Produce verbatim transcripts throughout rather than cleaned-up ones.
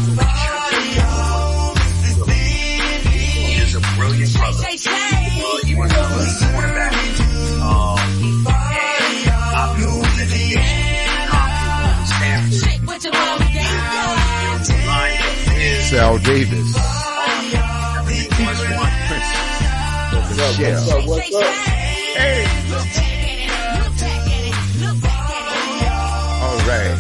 is a brilliant brother. He was a quarterback. Um, and I'm new to the Stanford. Sal Davis. What's up, what's up? Hey. All right.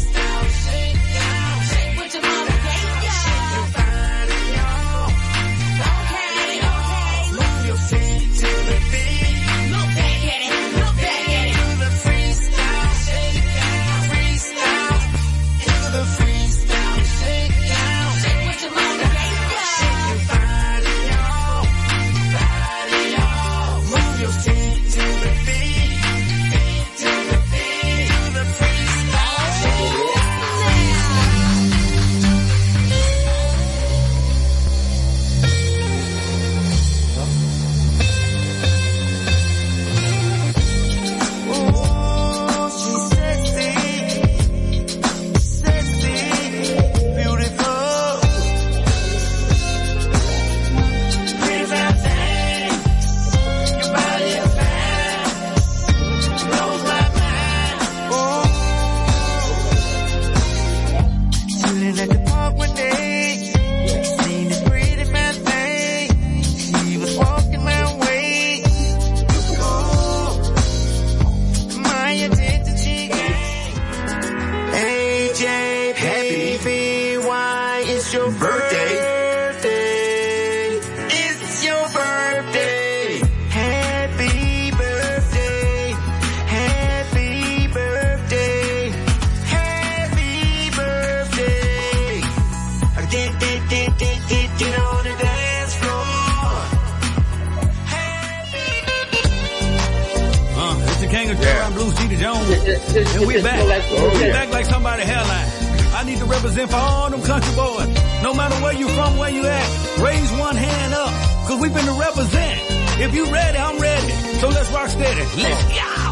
And we back. Oh, we yeah. back like somebody hairline. I need to represent for all them country boys. No matter where you from, where you at, raise one hand up, cause we finna represent. If you ready, I'm ready. So let's rock steady. Let's go.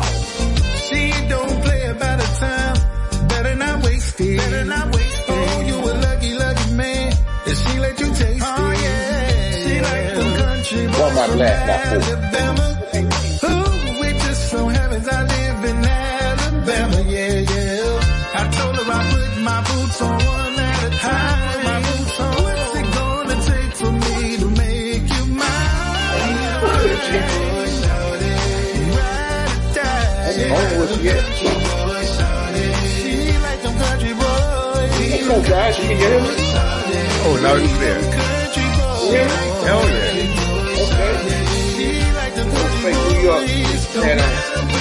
She don't play about her time. Better not waste it. Better not waste it. Oh, you a lucky, lucky man. And she let you taste it. Oh, yeah. She like them country boys from Alabama. Ooh, we just so happens I live in Alabama, yeah, yeah. I told her I put my boots on one at a time. My boots on. What's it gonna take for me to make you mine? Oh, what's yet? She like them country boys. Come on, guys, you can get him. Oh, now he's there. Yeah. Hell yeah. Okay. Let's make New York stand on.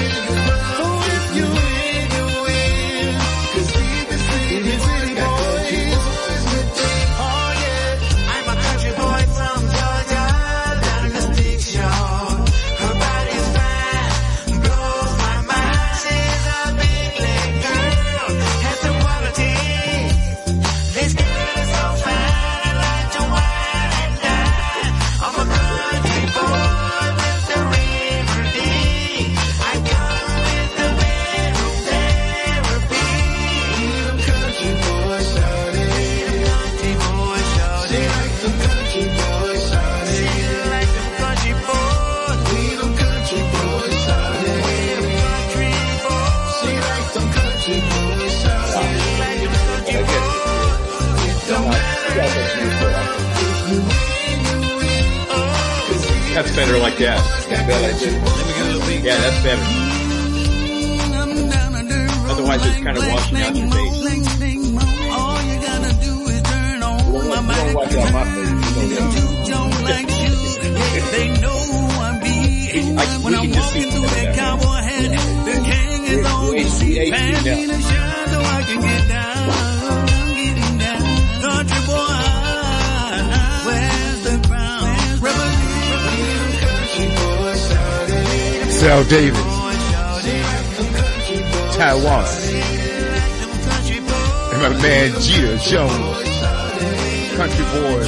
That's better like that. That's better like that. Let me get a little beat. Yeah, that's better. Otherwise it's kind of washing out your face. All you gotta do is turn on my mic. Don't wash out my face. They know who I'm being. When I'm walking through that cowboy hat, the king is on the seat. Pass me the shine so I can get down. Getting down. Country boy, where's the crown? Sal Davis, Taiwan, and my man Jeter Jones, country boys.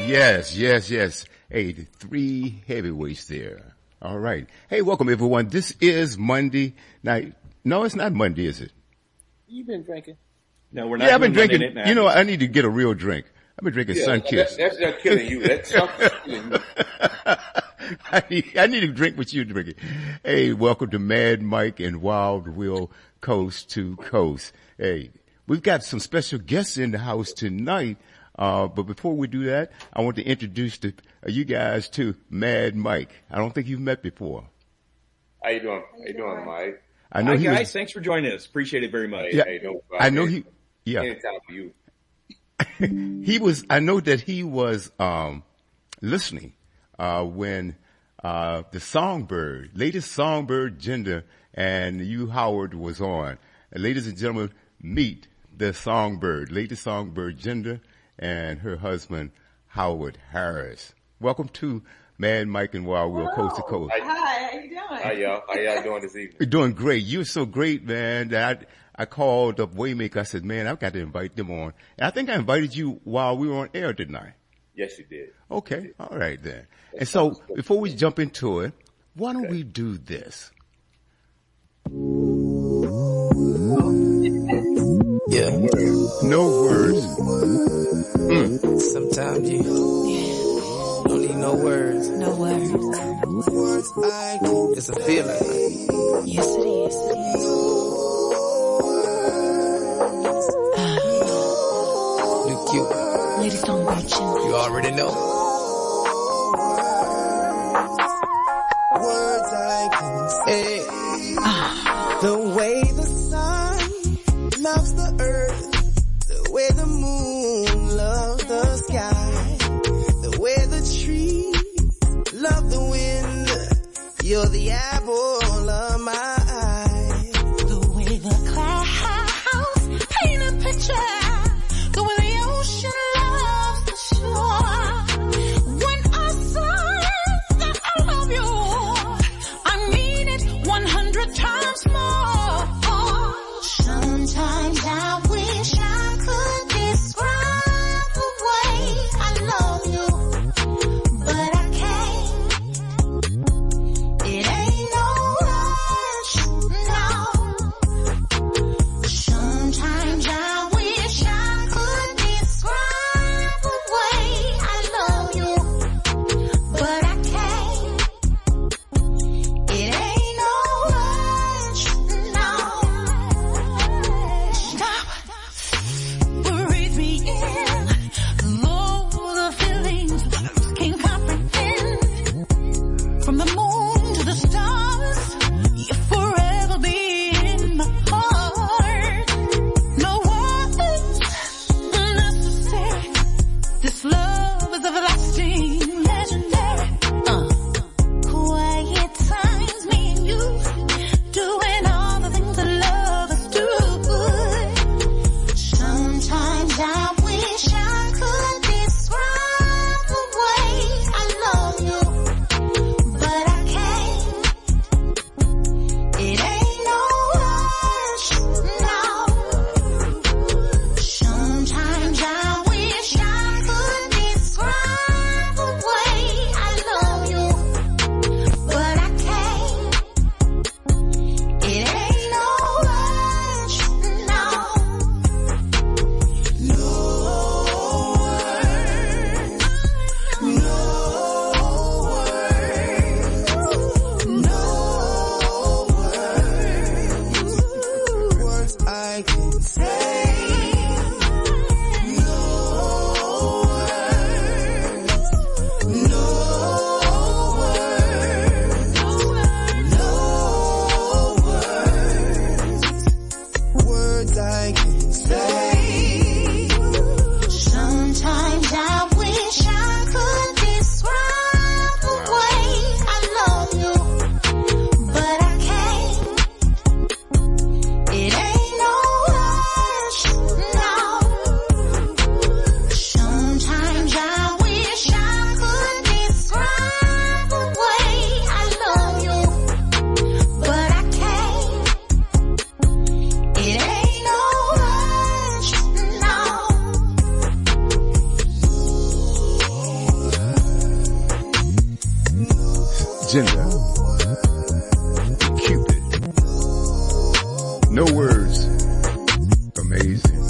Yes, yes, yes. Hey, the three heavyweights there. All right. Hey, welcome everyone. This is Monday night. No, it's not Monday, is it? You've been drinking. No, we're not. Yeah, I've been Monday drinking. Night You know, I need to get a real drink. I've been drinking Yeah, Sun Kiss. That, that's not killing you. That's something killing you. I need, I need to drink what you're drinking. Hey, welcome to Mad Mike and Wild Will Coast to Coast. Hey, we've got some special guests in the house tonight. Uh, but before we do that, I want to introduce the, uh, you guys to Mad Mike. I don't think you've met before. How you doing? How you doing, Mike? I know Hi he guys, was, thanks for joining us. Appreciate it very much. yeah, Hey, no problem. I know he, yeah. Anytime for you. He was, I know that he was, um, listening, uh, when, uh, the Songbird, latest Songbird Gender and you, Howard, was on. And ladies and gentlemen, meet the Songbird, latest Songbird Gender and her husband, Howard Harris. Welcome to Mad Mike and Wild Will Coast to Coast. Hi, how you doing? How y'all? How y'all doing this evening? You're doing great. You're so great, man, that I, I called up Waymaker. I said, man, I've got to invite them on. And I think I invited you while we were on air, didn't I? Yes, you did. Okay. All right then. And so before we jump into it, why don't we do this? Yeah. No words. Mm. Sometimes you don't need no words. No words. It's a feeling. Yes, it is. New Cupid. Lady Songbird Gender. You already know. Words I can say. Ah. The way the sun loves the earth. The way the moon loves the sky. The way the trees love the wind. You're the apple of my eye. The way the clouds paint a picture. The way the ocean loves the shore. When I say that I love you, I mean it one hundred times more. Sometimes I wish I could describe the way I love you, but I can't. It ain't no Gender. Cupid. No words. Amazing.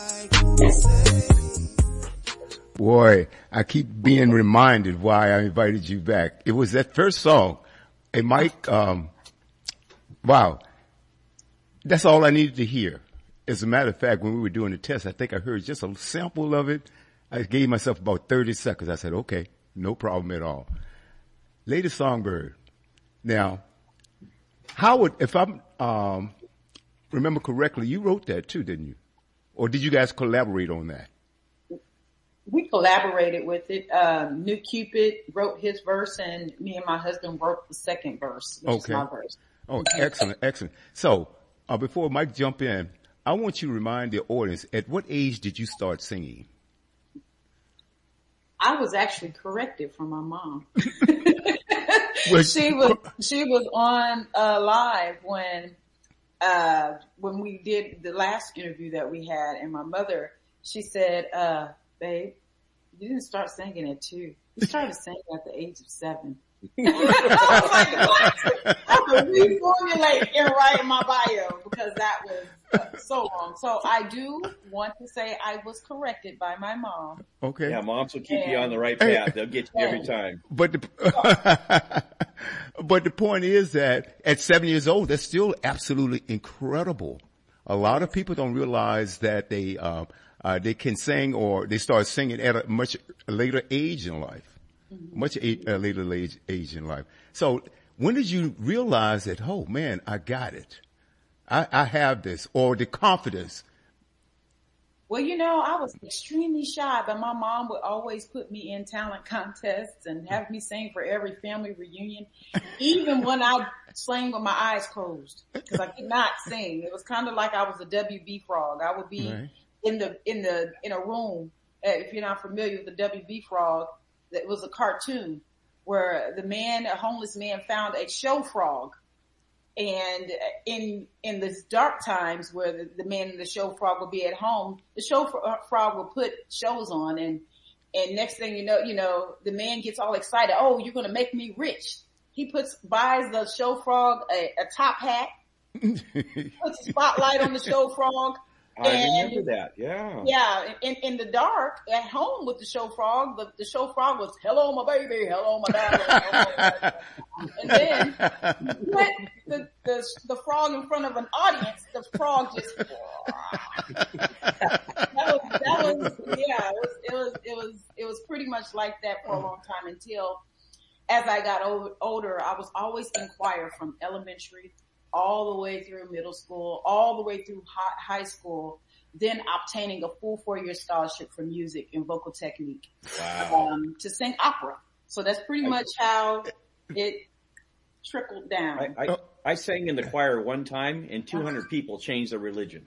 Boy, I keep being reminded why I invited you back. It was that first song. Hey, Mike, um, wow. That's all I needed to hear. As a matter of fact, when we were doing the test, I think I heard just a sample of it. I gave myself about thirty seconds. I said, okay, no problem at all. Lady Songbird. Now, Howard, if I um, remember correctly, you wrote that too, didn't you? Or did you guys collaborate on that? We collaborated with it. Um, New Cupid wrote his verse, and me and my husband wrote the second verse, which okay. is my verse. Oh, excellent, excellent. So, uh, before Mike jump in, I want you to remind the audience, at what age did you start singing? I was actually corrected from my mom. she was she was on uh, live when uh, when we did the last interview that we had, and my mother, she said, uh, "Babe, you didn't start singing at two. You started singing at the age of seven." I was like, what? I had to reformulate and write my bio because that was uh, so wrong. So I do want to say I was corrected by my mom. Okay. Yeah, moms will keep and, you on the right path. They'll get you every time. But the, but the point is that at seven years old, that's still absolutely incredible. A lot of people don't realize that they, uh, uh, they can sing or they start singing at a much later age in life. Much a, a later age, age in life. So when did you realize that, oh man, I got it. I, I have this, or the confidence? Well, you know, I was extremely shy, but my mom would always put me in talent contests and have me sing for every family reunion, even when I sang with my eyes closed, because I could not sing. It was kind of like I was a W B frog. I would be right. in the, in the, in a room. Uh, if you're not familiar with the W B frog, it was a cartoon where the man, a homeless man, found a show frog. And in, in this dark times where the, the man in the show frog would be at home, the show frog would put shows on, and, and next thing you know, you know, the man gets all excited. Oh, you're going to make me rich. He puts, buys the show frog a, a top hat, puts a spotlight on the show frog. I and, remember that, yeah. Yeah, in, in the dark, at home with the show frog, the, the show frog was, hello my baby, hello my darling. And then, put the, the, the frog in front of an audience, the frog just, that was, that was, yeah, it was, it was, it was, it was pretty much like that for a long time until, as I got old, older, I was always in choir from elementary all the way through middle school, all the way through high, high school, then obtaining a full four-year scholarship for music and vocal technique. Wow. Um, to sing opera. So that's pretty much how it trickled down. I, I, I sang in the choir one time and two hundred people changed their religion.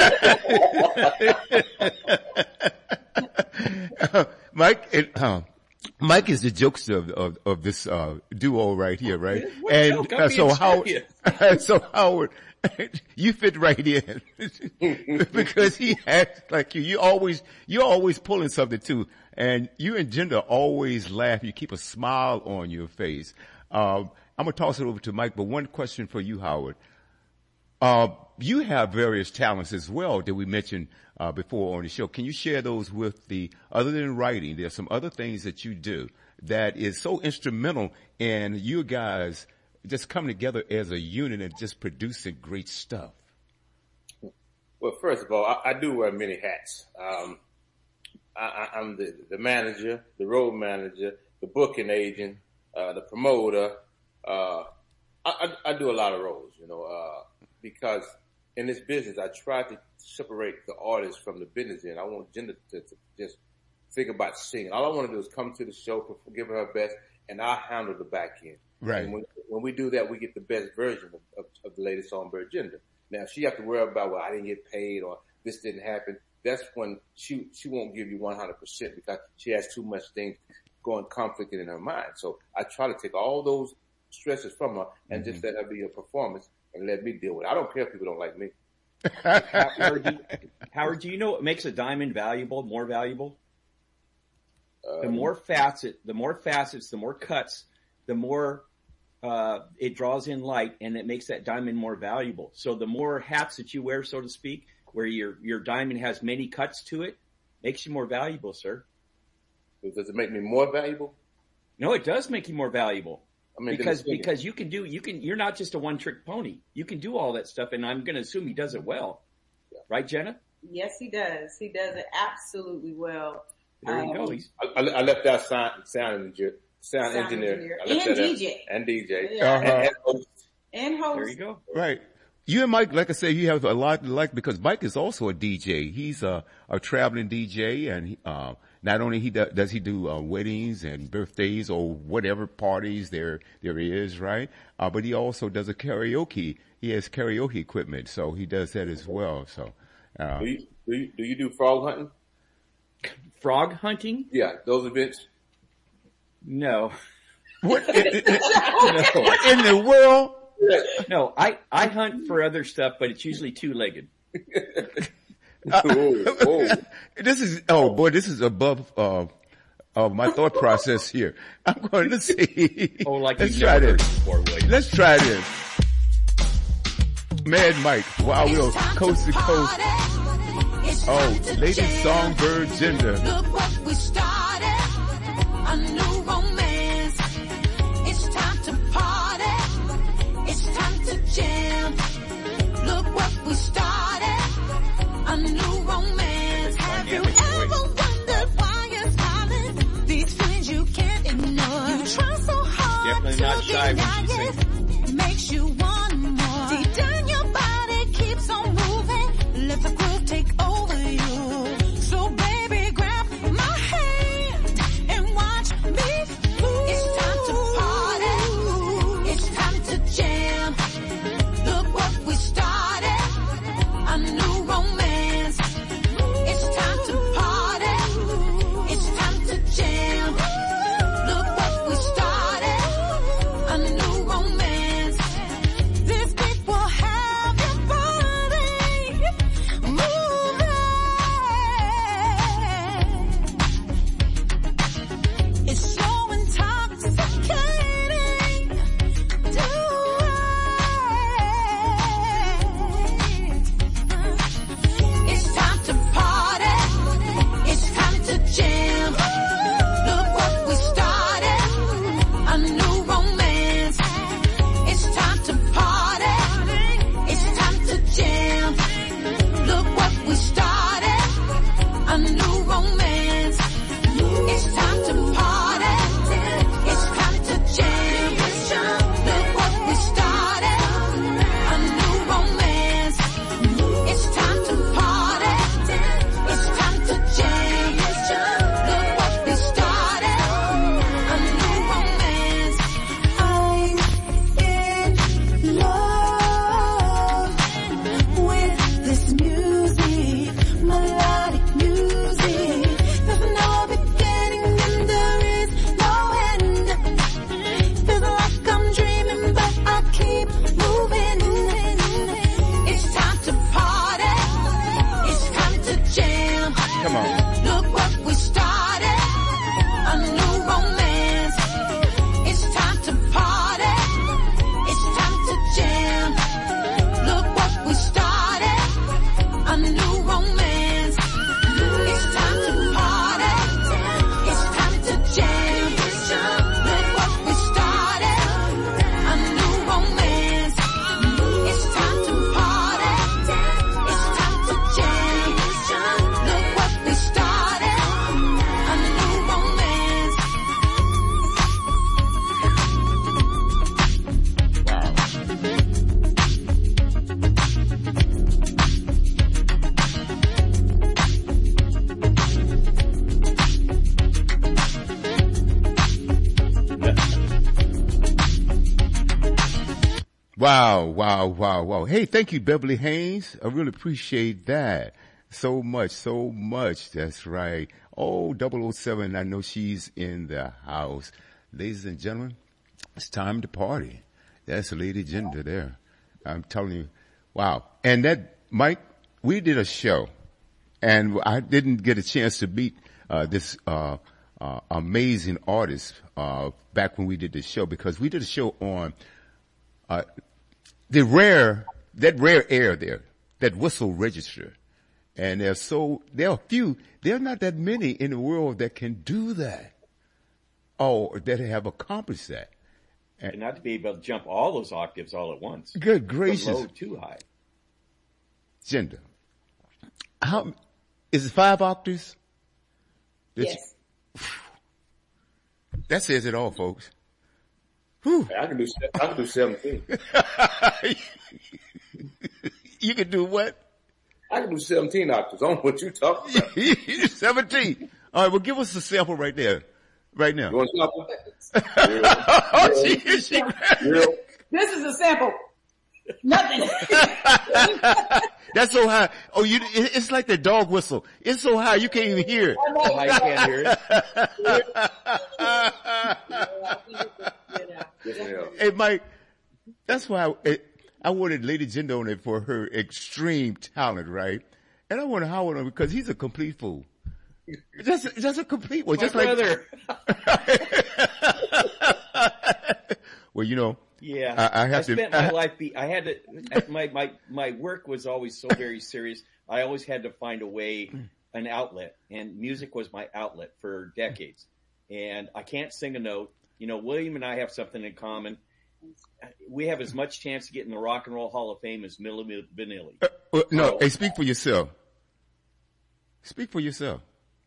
Mike, it, um, Mike is the jokester of, of, of this, uh, duo right here, right? What and, uh, so Howard, so Howard, you fit right in because he acts like you. You always, you're always pulling something too. And you and Gender always laugh. You keep a smile on your face. Um, I'm going to toss it over to Mike, but one question for you, Howard. Uh, you have various talents as well that we mentioned uh, before on the show. Can you share those with the, other than writing, there's some other things that you do that is so instrumental in you guys just coming together as a unit and just producing great stuff? Well, first of all, I, I do wear many hats. Um, I, I'm the, the manager, the road manager, the booking agent, uh, the promoter. Uh, I, I, I do a lot of roles, you know, uh, because in this business, I try to separate the artist from the business end. I want Gender to, to just think about singing. All I want to do is come to the show, give her her best, and I'll handle the back end. Right. And when, when we do that, we get the best version of, of, of the Lady Songbird Gender. Now, if she have to worry about, well, I didn't get paid or this didn't happen, that's when she, she won't give you one hundred percent because she has too much things going conflicting in her mind. So I try to take all those stresses from her and mm-hmm. just let her be a performance and let me deal with it. I don't care if people don't like me. Howard, do you, Howard, do you know what makes a diamond valuable, more valuable? Um, the more facets, the more facets, the more cuts, the more uh, it draws in light and it makes that diamond more valuable. So the more hats that you wear, so to speak, where your, your diamond has many cuts to it, makes you more valuable, sir. Does it make me more valuable? No, it does make you more valuable. I mean, because, because you can do, you can, you're not just a one trick pony. You can do all that stuff. And I'm going to assume he does it well. Yeah. Right, Jenna? Yes, he does. He does it absolutely well. There you um, go. He's, I, I left out sound, sound engineer, sound, sound engineer. engineer. And D J. And D J. Yeah. Uh-huh. And, and host. And host. There you go. Right. You and Mike, like I said, you have a lot to like because Mike is also a D J. He's a, a traveling D J, and he, uh, not only he do, does he do uh, weddings and birthdays or whatever parties there there is, right? Uh, but he also does a karaoke. He has karaoke equipment, so he does that as well. So, uh, do you do you, do you do frog hunting? Frog hunting? Yeah, those events. No. What in, in, no. What in the world? No, I, I hunt for other stuff, but it's usually two-legged. uh, oh, oh. This is, oh boy, this is above, uh, uh, my thought process here. I'm going to see. Oh, like let's try this. Before, let's try this. Mad Mike, Wild Will, Coast to Coast. Oh, Lady Songbird Gender. Look what we started. A new romance. It's time to party. It's time to jam. Look what we started. A new romance. Have you ever wondered why you're smiling? These feelings you can't ignore. You try so hard Definitely to not shy deny when she it. It makes you want more. Deep down your body keeps on moving. Let the groove take over you. So baby, grab my hand and watch me move. It's time to party. It's time to jam. Look what we started. A new romance. It's time to party. It's time to jam. Look what we started. A new romance. This beat will have your body moving. It's so intoxicating. Do it. It's time to party. It's time to jam. Look what we started. A new romance. It's time to party. It's time to jam. Look what we started. A new romance. It's time to party. It's time to jam. Look what we started. A new romance. It's time to party. It's time to jam. Look what we started. A new romance. I'm in love with this music, melodic music. There's no beginning and there is no end. Feels like I'm dreaming, but I keep moving. It's time to party. It's time to jam. Come on. Look what we started. A new romance. It's time to party. It's time to jam. Look what we started. A new romance. It's time to party. It's time to jam. Look what we started. A new romance. It's time to party. It's time to jam. Look what we started. A new romance. Wow, wow, wow, wow. Hey, thank you, Beverly Haynes. I really appreciate that. So much, so much. That's right. Oh, double oh seven, I know she's in the house. Ladies and gentlemen, it's time to party. That's Lady Gender there. I'm telling you, wow. And that, Mike, we did a show, and I didn't get a chance to meet uh, this uh, uh, amazing artists uh, back when we did the show, because we did a show on uh, the rare, that rare air there, that whistle register. And there's so, there are a few, there are not that many in the world that can do that. Oh, that have accomplished that. And, and not to be able to jump all those octaves all at once. Good gracious. The low too high. Gender. How, is it five octaves? That's, yes. That says it all, folks. Whew. I can do, I can do seventeen. You can do what? I can do seventeen octaves. I don't know what you talking about. seventeen. All right, well, give us a sample right there. Right now. You want a sample? Real, oh, she, she real. This is a sample. Nothing. That's so high. Oh, you, it's like the dog whistle. It's so high you can't even hear it. I can't hear it. Hey, Mike, that's why I, I wanted Lady Jinder on it for her extreme talent, right? And I wanted Howard on it because he's a complete fool. Just, just a complete one. My just brother. Like. Well, you know. Yeah, I, I have I spent to. my I, life. Be, I had to. My my my work was always so very serious. I always had to find a way, an outlet, and music was my outlet for decades. And I can't sing a note. You know, William and I have something in common. We have as much chance to get in the Rock and Roll Hall of Fame as Milli Vanilli. Uh, well, no, oh. Hey, speak for yourself. Speak for yourself.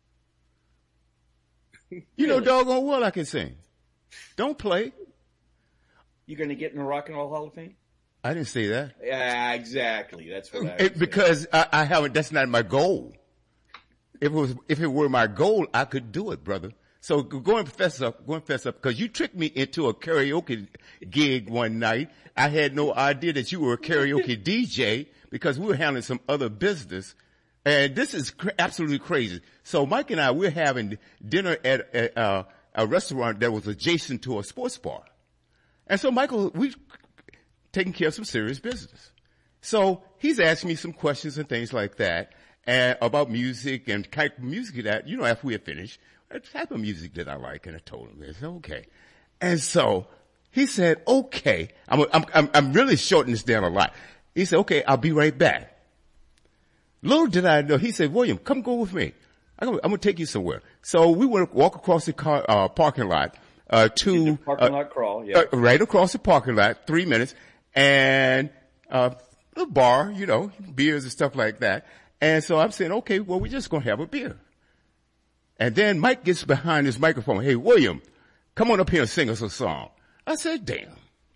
You know doggone well I can sing. Don't play. You going to get in the Rock and Roll Hall of Fame? I didn't say that. Yeah, exactly. That's what I it, because I, I haven't. That's not my goal. If it was, if it were my goal, I could do it, brother. So go and fess up, go and fess up, because you tricked me into a karaoke gig one night. I had no idea that you were a karaoke D J because we were handling some other business. And this is cr- absolutely crazy. So Mike and I, we're having dinner at a, uh, a restaurant that was adjacent to a sports bar. And so Michael, we taking care of some serious business. So he's asking me some questions and things like that, and about music and type of music that, you know, after we had finished, the type of music that I like. And I told him, I said, okay. And so he said, okay, I'm, I'm, I'm, I'm really shortening this down a lot. He said, okay, I'll be right back. Little did I know, he said, William, come go with me. I'm going, I'm going to take you somewhere. So we went walk across the car, uh, parking lot, uh, to, parking uh, lot crawl, yeah. Uh, right across the parking lot, three minutes, and, uh, a bar, you know, beers and stuff like that. And so I'm saying, okay, well, we're just going to have a beer. And then Mike gets behind his microphone. Hey, William, come on up here and sing us a song. I said, damn.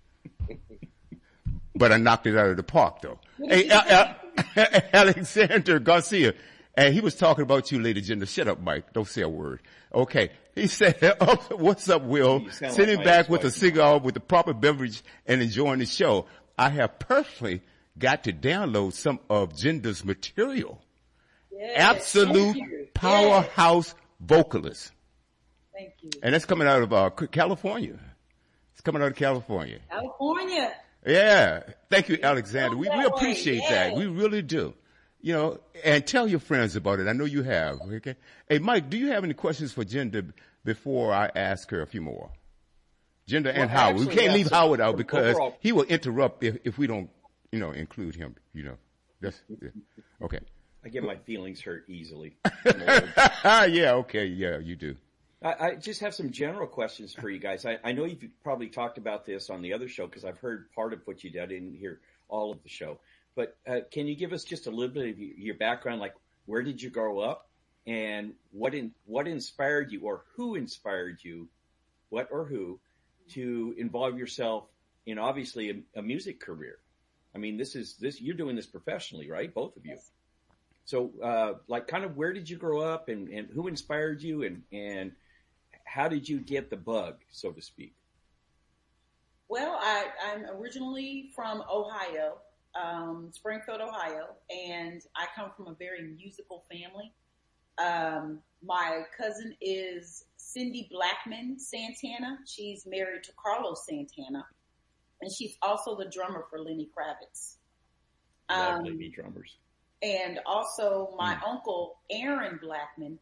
But I knocked it out of the park though. Hey, uh, uh, Alexander Garcia. And he was talking about you, Lady Jinder. Shut up, Mike. Don't say a word. Okay. He said, oh, what's up, Will? Sitting like back with a cigar with the proper beverage and enjoying the show. I have personally got to download some of Jinder's material. Yes, absolute powerhouse yes. vocalist. Thank you. And that's coming out of uh, California. It's coming out of California. California. Yeah. Thank you, Alexander. We, we appreciate yeah. that. We really do. You know, and tell your friends about it. I know you have. Okay. Hey, Mike, do you have any questions for Jinder before I ask her a few more? Jinder well, and Howard. We can't leave Howard out because overall. He will interrupt if, if we don't, you know, include him. You know, that's yeah. Okay. I get my feelings hurt easily. Yeah. Okay. Yeah, you do. I, I just have some general questions for you guys. I, I know you've probably talked about this on the other show because I've heard part of what you did. I didn't hear all of the show. But uh, can you give us just a little bit of your background, like where did you grow up and what in, what inspired you or who inspired you, what or who, to involve yourself in obviously a, a music career? I mean, this is this you're doing this professionally, right? Both of you. So uh, like kind of where did you grow up and, and who inspired you and, and how did you get the bug, so to speak? Well, I, I'm originally from Ohio. Um, Springfield, Ohio, and I come from a very musical family. Um, my cousin is Cindy Blackman Santana. She's married to Carlos Santana, and she's also the drummer for Lenny Kravitz. Um, Lovely drummers. And also my mm. uncle, Aaron Blackman,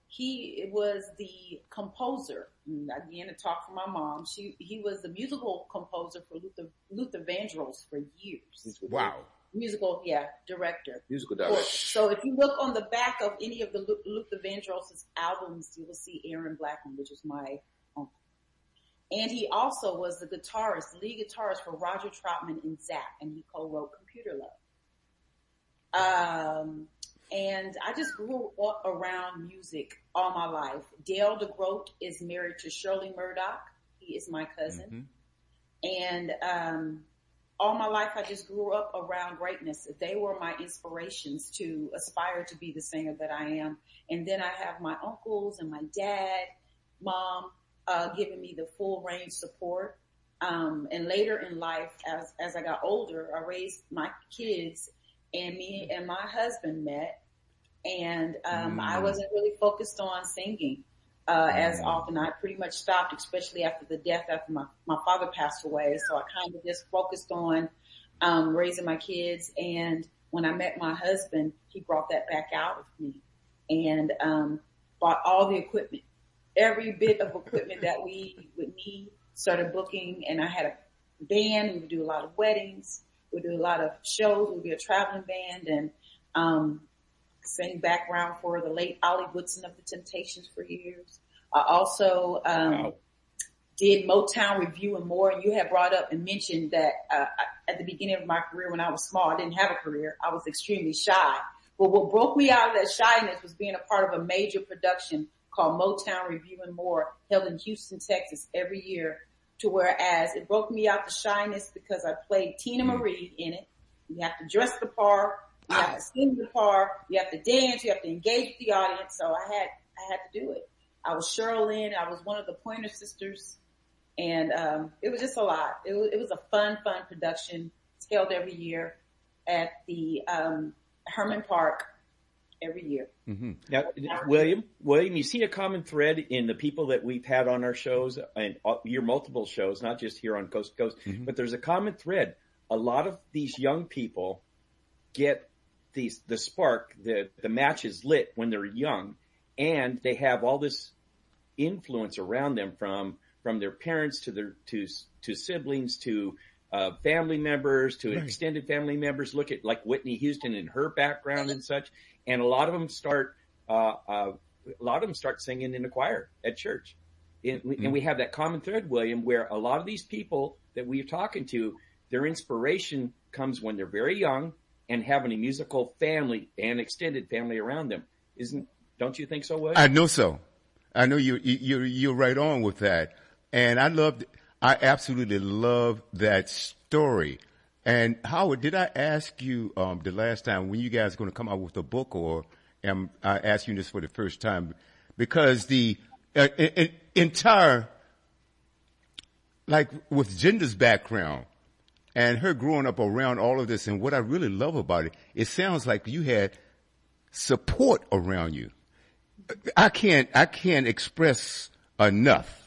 he was the composer. And again, to talk from my mom, she he was the musical composer for Luther Luther Vandross for years. Wow. Musical, yeah, director. Musical director. So if you look on the back of any of the Lu- Luther Vandross's albums, you will see Aaron Blackman, which is my uncle. And he also was the guitarist, lead guitarist for Roger Troutman in Zapp, and he co-wrote Computer Love. Um, and I just grew up around music all my life. Dale DeGroat is married to Shirley Murdoch. He is my cousin. Mm-hmm. And, um, all my life, I just grew up around greatness. They were my inspirations to aspire to be the singer that I am. And then I have my uncles and my dad, mom, uh, giving me the full range support. Um, and later in life, as, as I got older, I raised my kids, and me and my husband met. And, um, mm. I wasn't really focused on singing, uh, as often. I pretty much stopped, especially after the death, after my, my father passed away. So I kind of just focused on, um, raising my kids. And when I met my husband, he brought that back out of me and, um, bought all the equipment, every bit of equipment that we would need, started booking. And I had a band. We would do a lot of weddings. We would do a lot of shows. We would be a traveling band, and, um, sang background for the late Ollie Woodson of the Temptations for years. I also um, wow. did Motown Review and more. And you had brought up and mentioned that uh, at the beginning of my career, when I was small, I didn't have a career. I was extremely shy. But what broke me out of that shyness was being a part of a major production called Motown Review and More, held in Houston, Texas, every year. To whereas it broke me out the shyness because I played Tina Marie in it. You have to dress the part. You have to sing the part, you have to dance, you have to engage with the audience. So I had, I had to do it. I was Cheryl Lynn. I was one of the Pointer Sisters, and, um, it was just a lot. It was, it was a fun, fun production. It's held every year at the, um, Herman Park every year. Mm-hmm. Now, William, William, you see a common thread in the people that we've had on our shows and your multiple shows, not just here on Coast to Coast, mm-hmm. but there's a common thread. A lot of these young people get these, the spark, the, the match is lit when they're young, and they have all this influence around them from, from their parents to their, to, to siblings, to, uh, family members, to right. extended family members. Look at like Whitney Houston and her background and such. And a lot of them start, uh, uh, a lot of them start singing in the choir at church. And we, mm-hmm. and we have that common thread, William, where a lot of these people that we're talking to, their inspiration comes when they're very young and having a musical family and extended family around them. Isn't, don't you think so, William? I know so. I know you, you, you're right on with that. And I loved, I absolutely love that story. And Howard, did I ask you, um, the last time when you guys are going to come out with a book, or am I asking this for the first time? Because the uh, in, entire, like with Jenda's background, and her growing up around all of this, and what I really love about it, it sounds like you had support around you. I can't, I can't express enough.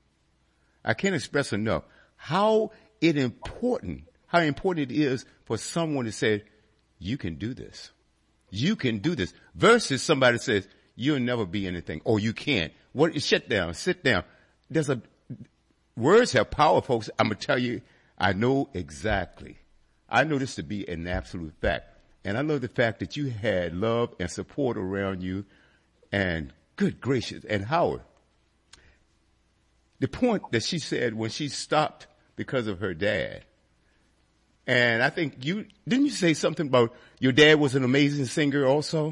I can't express enough how it important, how important it is for someone to say, you can do this. You can do this. Versus somebody says, you'll never be anything, or you can't. What, shut down, sit down. There's a, words have power, folks. I'm going to tell you, I know exactly. I know this to be an absolute fact. And I love the fact that you had love and support around you. And good gracious. And Howard, the point that she said when she stopped because of her dad. And I think you, didn't you say something about your dad was an amazing singer also?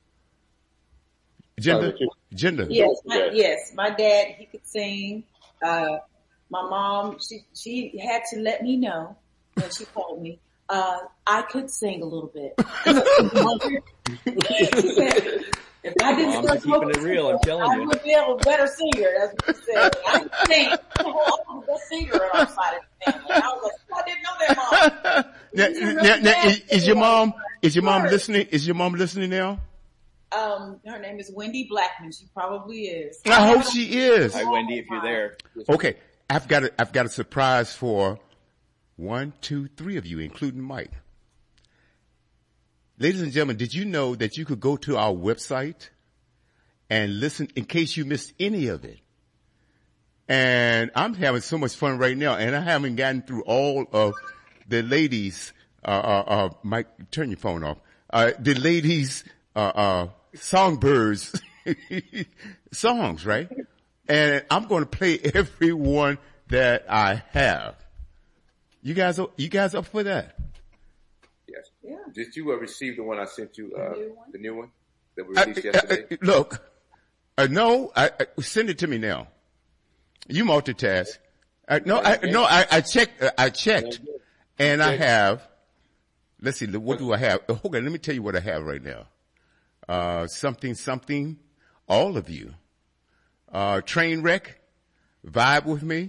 Gender? Gender. Yes, my, yes. My dad, he could sing. Uh, My mom, she, she had to let me know when she called me, uh, I could sing a little bit. She said, if I didn't Mom's keeping it real, I'm telling I you. I would be a better singer. That's what she said. I can sing. I'm the best singer on our side of the family. And I was like, I didn't know that, Mom. now, now, now, is, is your mom, is your mom listening? Is your mom listening now? Um, her name is Wendy Blackman. She probably is. I hope she is. Hi, Wendy, if you're there. Okay. I've got a, I've got a surprise for one, two, three of you, including Mike. Ladies and gentlemen, did you know that you could go to our website and listen in case you missed any of it. And I'm having so much fun right now, and I haven't gotten through all of the ladies, uh, uh, uh, Mike, turn your phone off, uh, the ladies, uh, uh, songbirds songs, right? And I'm going to play every one that I have. You guys, you guys up for that? Yes. Yeah. Did you uh, receive the one I sent you, uh, The new one? the new one that we released I, yesterday? I, I, look, uh, no, I, I, send it to me now. You multitask. Uh, no, I, no, I, I checked, uh, I checked, and I have, let's see, what do I have? Uh, hold on, let me tell you what I have right now. Uh, something, something, all of you. Uh, train wreck, vibe with me.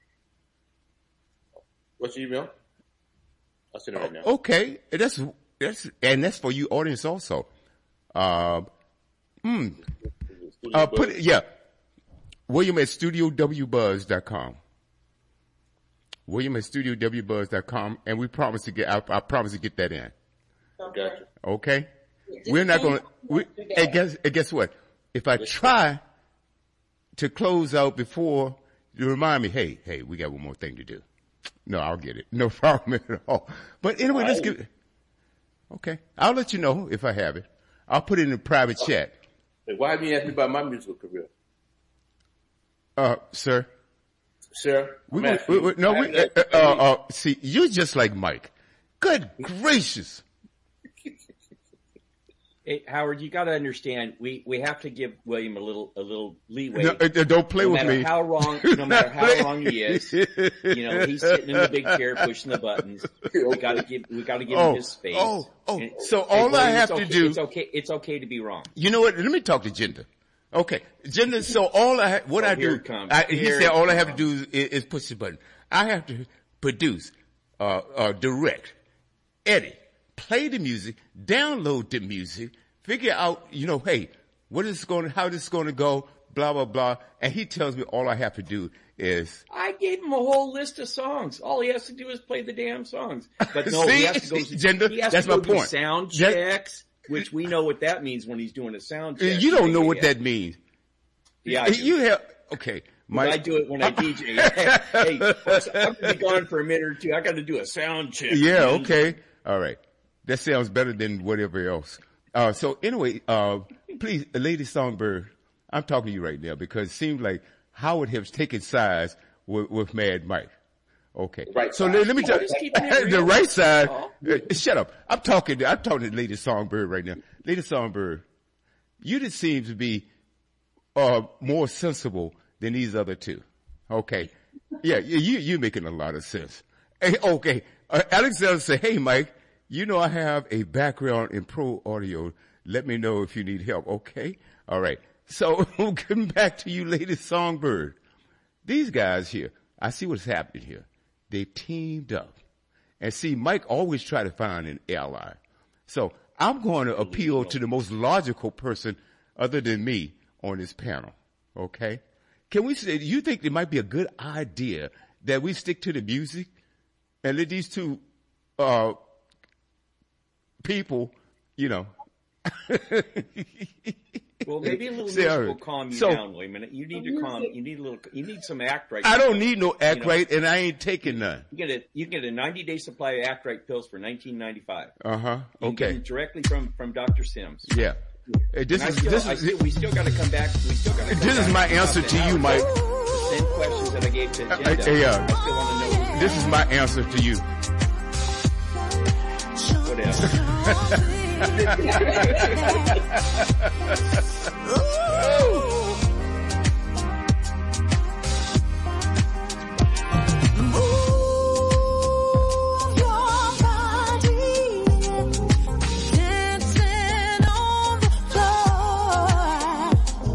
What's your email? I'll send it right now. Okay, that's, that's, and that's for you audience also. Uh, hmm. Uh, put it, yeah. William at studio w buzz dot com. William at studio w buzz dot com, and we promise to get, I, I promise to get that in. Gotcha. Okay? We're not gonna, we, and guess, and guess what? If I try to close out before, you remind me, hey, hey, we got one more thing to do. No, I'll get it. No problem at all. But anyway, let's get, okay. I'll let you know if I have it. I'll put it in a private chat. Hey, why have you asked me about my musical career? Uh, sir. Sir? We, we, we, we, no, we, uh, uh, uh, see, you're just like Mike. Good gracious. Hey, Howard, you got to understand, we, we have to give William a little a little leeway. No, uh, don't play no with matter me. How wrong, no matter how wrong he is, you know, he's sitting in the big chair pushing the buttons. We got to give we got to give Oh, him his space. oh, oh. And- So hey, all I William, have it's to okay, do- it's okay. It's okay to be wrong. You know what? Let me talk to Gender. Okay, Gender. So all I ha- what Oh, I here do, it comes. I, he Here said it all I have to comes. do is, is push the button. I have to produce, uh, uh, direct, edit, play the music, download the music, figure out, you know, hey, what is going, to how this is going to go, blah blah blah, and he tells me all I have to do is. I gave him a whole list of songs. All he has to do is play the damn songs. But no, See? he has to go. See, Gender, he has that's to go my do point. sound That- checks, which we know what that means when he's doing a sound check. You don't know Yeah, what yeah. that means. Yeah, I do. You have okay. I do it when I D J. hey, hey, folks, I'm gonna be gone for a minute or two. I got to do a sound check. Yeah, man. okay. All right. That sounds better than whatever else. Uh, so anyway, uh, please, Lady Songbird, I'm talking to you right now because it seems like Howard has taken sides with, with Mad Mike. Okay. Right so side. let, let me Oh, tell just keeping it the real. right side. Oh. Uh, shut up. I'm talking, I'm talking to Lady Songbird right now. Lady Songbird, you just seem to be, uh, more sensible than these other two. Okay. Yeah, you, you're making a lot of sense. Hey, okay. Uh, Alexander said, hey, Mike, you know I have a background in pro audio. Let me know if you need help. Okay. All right. So getting back to you, Lady Songbird. These guys here, I see what's happening here. They teamed up. And see, Mike always try to find an ally. So I'm going to appeal to the most logical person other than me on this panel. Okay. Can we say, you think it might be a good idea that we stick to the music and let these two, uh, people, you know. Well, maybe a little See, music all will right. calm you So- down. Wait a minute. You need to calm. You need a little. You need some act right. I don't need no act You know. right and I ain't taking none. You get a you get a ninety day supply of act right pills for nineteen ninety five. Uh huh. You get Okay. them directly from from Doctor Sims. Yeah. Uh, This And I is, still, this I is, still, we still got to come back. We still got to. this is my answer to you, Mike. Same questions that I gave to Uh, Agenda. uh, yeah. I still want to know This is my answer to you. what else. Move your body, dancing on the floor.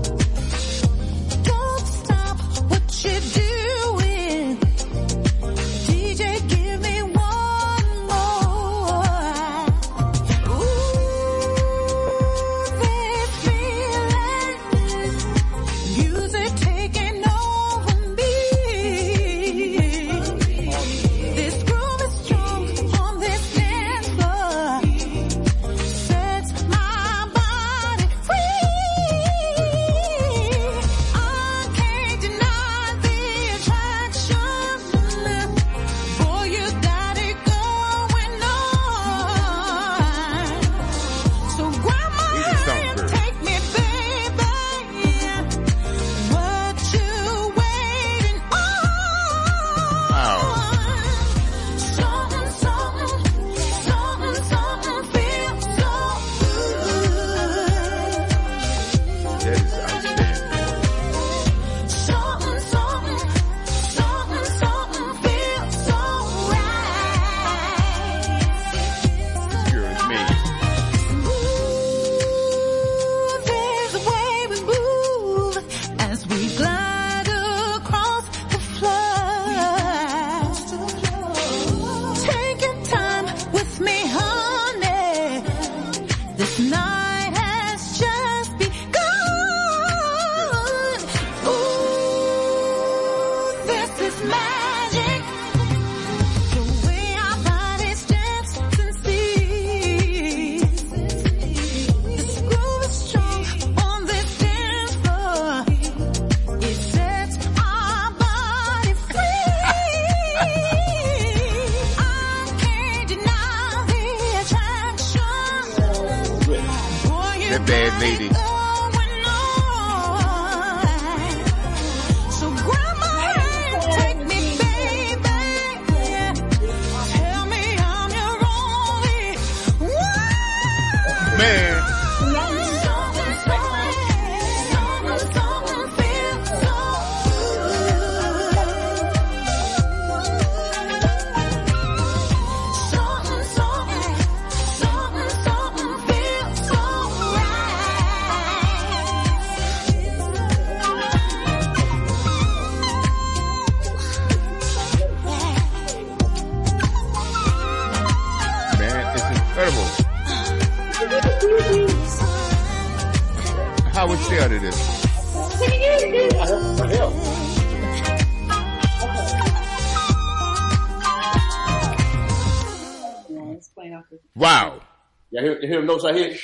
Don't stop what you're doing. D J, give me one more. Ooh, this feeling bad lady. So grab my hand, take me, baby. Tell me I'm your only one. Man. How would say out of this? Wow. You hear, you hear the notes I hear?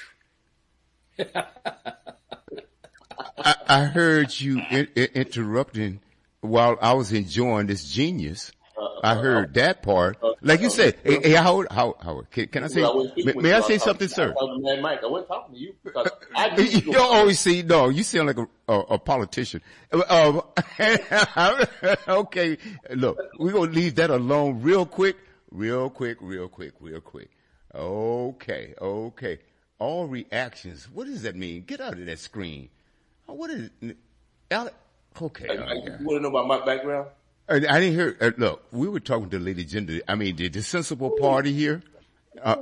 I, I heard you in, in, interrupting while I was enjoying this genius. I heard that part. Like you said, hey, hey Howard, Howard, Howard, can, can I say, may, may I say something, sir? I was Mike. I wasn't talking to you because I you don't always see, no, you sound like a, a, a politician. Uh, okay, look, we're going to leave that alone real quick, real quick, real quick, real quick. Okay, okay. All reactions. What does that mean? Get out of that screen. What is it? Okay. I, I, you want to know about my background? I didn't hear, uh, look, we were talking to Lady Gender. I mean, the, the sensible party here. Uh,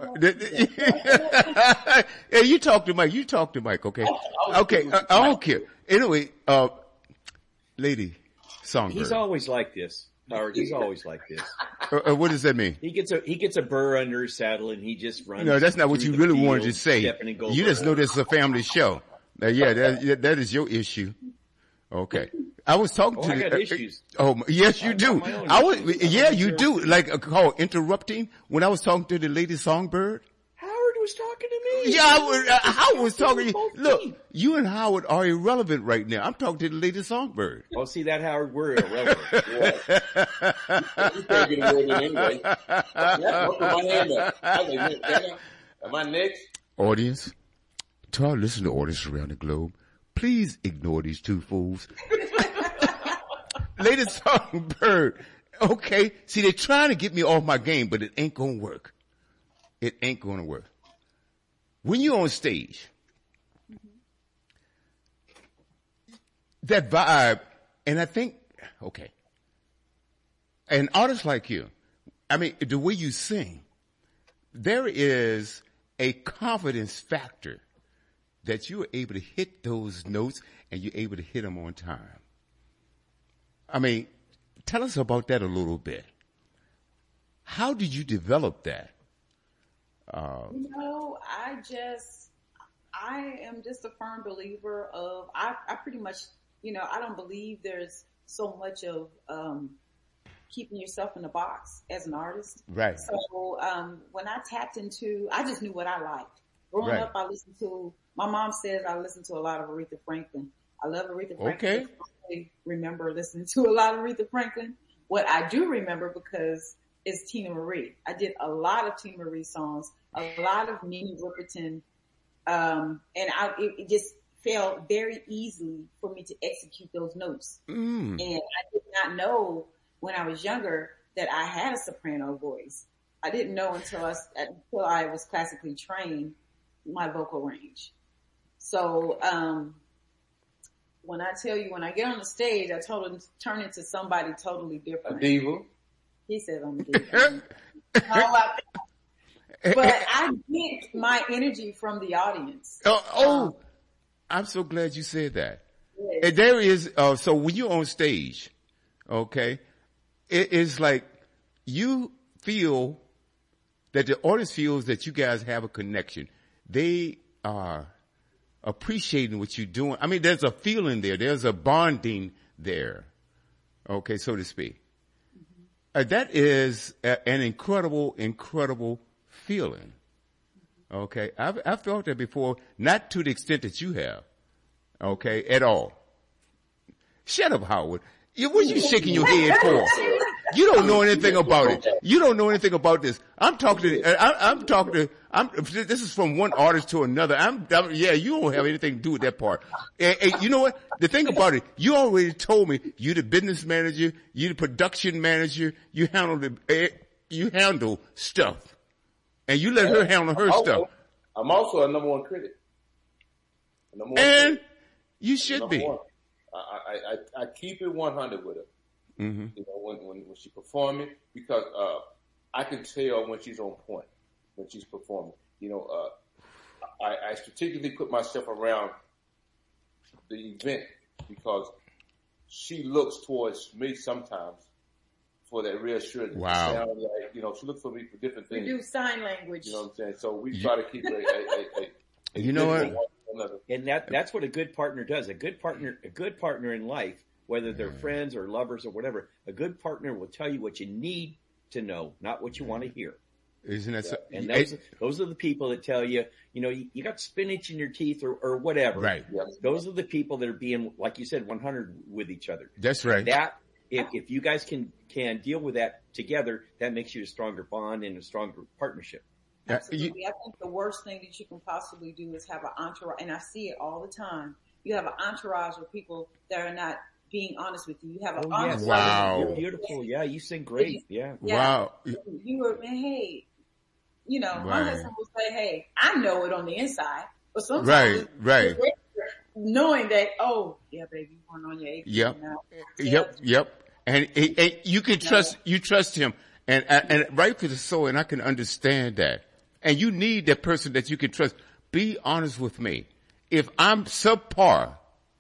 hey, you talk to Mike. You talk to Mike, okay? Okay, uh, I don't care. Anyway, uh, Lady Songbird. He's always like this, Howard. He's always like this. Uh, uh, what does that mean? He gets a, he gets a burr under his saddle and he just runs. No, that's not what you really field, wanted to say. You just know this is a family show. Uh, yeah, that, that is your issue. Okay. I was talking oh, to I the, got uh, issues. Oh, yes, you I do. I was, yeah, you do. Like, uh, called interrupting when I was talking to the Lady Songbird. Howard was talking to me. Yeah, I was, uh, Howard was talking to you. Look, you and Howard are irrelevant right now. I'm talking to the Lady Songbird. Oh, see that, Howard? We're irrelevant. You can't get away with it anyway. Yeah, put my hand up. Am I next? Audience, to our listening audience around the globe, please ignore these two fools. Lady Songbird. Okay. See, they're trying to get me off my game, but it ain't gonna work. It ain't gonna work. When you're on stage, that vibe, and I think, okay, an artist like you, I mean, the way you sing, there is a confidence factor that you're able to hit those notes and you're able to hit them on time. I mean, tell us about that a little bit. How did you develop that? Uh, you know, I just, I am just a firm believer of, I, I pretty much, you know, I don't believe there's so much of um, keeping yourself in a box as an artist. Right. So um, when I tapped into, I just knew what I liked. Growing right. up, I listened to, my mom says I listened to a lot of Aretha Franklin. I love Aretha Franklin. Okay. I remember listening to a lot of Aretha Franklin. What I do remember because is Tina Marie. I did a lot of Tina Marie songs, a lot of Minnie Riperton, um, and I, it, it just felt very easily for me to execute those notes. Mm. And I did not know when I was younger that I had a soprano voice. I didn't know until I, until I was classically trained my vocal range. So, um, when I tell you, when I get on the stage, I totally turn into somebody totally different. A diva? He says I'm a diva. But I get my energy from the audience. Oh, oh um, I'm so glad you said that. Yes. And there is, uh, so when you're on stage, okay, it is like you feel that the audience feels that you guys have a connection. They are appreciating what you're doing. I mean, there's a feeling there. There's a bonding there. Okay, so to speak. Mm-hmm. Uh, that is a, an incredible, incredible feeling. Okay, I've, I've felt that before, not to the extent that you have. Okay, at all. Shut up, Howard. You, what are you shaking your head for? You don't know anything about it. You don't know anything about this. I'm talking to, I, I'm talking to, I'm, this is from one artist to another. I'm, I'm yeah, you don't have anything to do with that part. And, and you know what? The thing about it, you already told me you're the business manager, you're the production manager, you handle the, you handle stuff. And you let her handle her also, stuff. I'm also a number one critic. Number one and critic. You should be. One. I, I, I, I keep it one hundred with her. Mm-hmm. You know, when, when, when she's performing, because, uh, I can tell when she's on point, when she's performing. You know, uh, I, I strategically put myself around the event because she looks towards me sometimes for that reassurance. Wow. Sound like, you know, she looks for me for different things. We do sign language. You know what I'm saying? So we try to keep a, a, a, a you know what? And that, that's what a good partner does. A good partner, a good partner in life, whether they're friends or lovers or whatever, a good partner will tell you what you need to know, not what you want to hear. Isn't that so? And those, those are the people that tell you, you know, you, you got spinach in your teeth or, or whatever. Right. Those are the people that are being, like you said, one hundred with each other. That's right. That, if, if you guys can, can deal with that together, that makes you a stronger bond and a stronger partnership. Absolutely. I think the worst thing that you can possibly do is have an entourage, and I see it all the time. You have an entourage of people that are not being honest with you. You have an oh, entourage. Yes. Wow. You're beautiful. Yeah, you sing great. Yeah. yeah. Wow. You were, hey, you know, right. my husband will say, hey, I know it on the inside, but sometimes right, right. knowing that, oh, yeah, baby, you weren't on your eighth. Yep. Now. Yep. Yep. And, and, and you can trust, you trust him, and, and rightfully so, and I can understand that. And you need that person that you can trust. Be honest with me. If I'm subpar,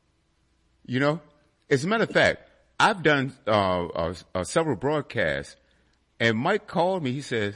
you know, as a matter of fact, I've done uh, uh, uh, several broadcasts, and Mike called me. He says,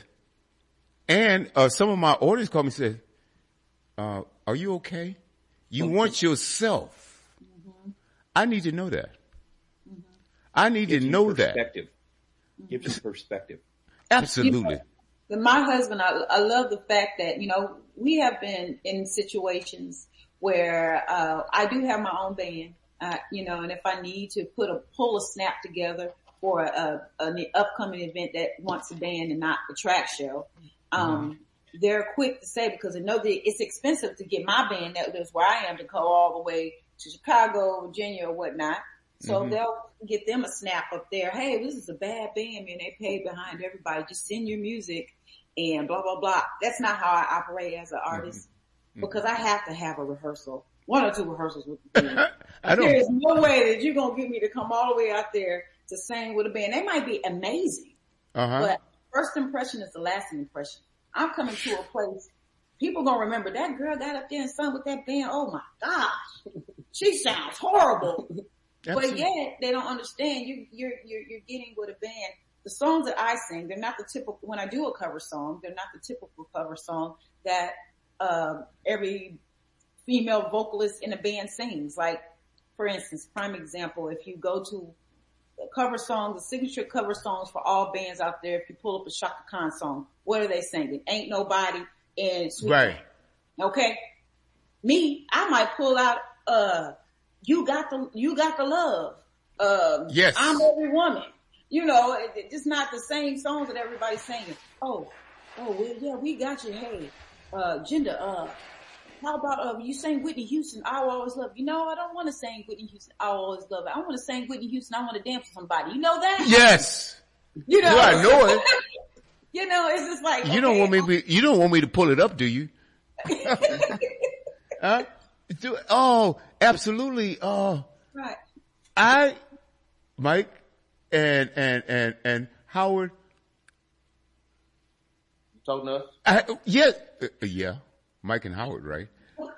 and uh, some of my audience called me and said, uh, "Are you okay? You okay. want yourself." Mm-hmm. I need to know that. Mm-hmm. I need Gives to know perspective. that. Gives you perspective. Absolutely. You know, my husband, I, I love the fact that, you know, we have been in situations where uh I do have my own band. Uh, you know, and if I need to put a, pull a snap together for a, a, an upcoming event that wants a band and not a track show, um, mm-hmm. they're quick to say, because they know that it's expensive to get my band that lives where I am to go all the way to Chicago, Virginia or whatnot. So mm-hmm. they'll get them a snap up there. Hey, this is a bad band, man. They pay behind everybody. Just send your music and blah, blah, blah. That's not how I operate as an artist mm-hmm. because I have to have a rehearsal. One or two rehearsals with the band. I don't. There's no way that you're going to get me to come all the way out there to sing with a band. They might be amazing, uh-huh. but first impression is the lasting impression. I'm coming to a place, people going to remember that girl got up there and sung with that band. Oh my gosh. She sounds horrible. But yet they don't understand you, you're, you're, you're getting with a band. The songs that I sing, they're not the typical, when I do a cover song, they're not the typical cover song that, uh, every female vocalist in a band sings. Like, for instance, prime example, if you go to the cover songs, the signature cover songs for all bands out there, if you pull up a Shaka Khan song, what are they singing? Ain't Nobody and Sweet. Right. Okay. Me, I might pull out, uh, you got the, you got the love. Uh, yes. I'm Every Woman. You know, it, it's just not the same songs that everybody's singing. Oh, oh, well, yeah, we got you. Hey, uh, Jinder, uh, how about, uh, you sang Whitney Houston, I Will Always Love You. No, I don't want to sing Whitney Houston, I Will Always Love You. I want to sing Whitney Houston, I want to dance with somebody. You know that? Yes. You know? Do I know it? You know, it's just like, you okay, don't want me to, you don't want me to pull it up, do you? Huh? Do, oh, absolutely. Oh, right. I, Mike and, and, and, and Howard. You talking to us? I, yeah, uh, yeah. Mike and Howard, right?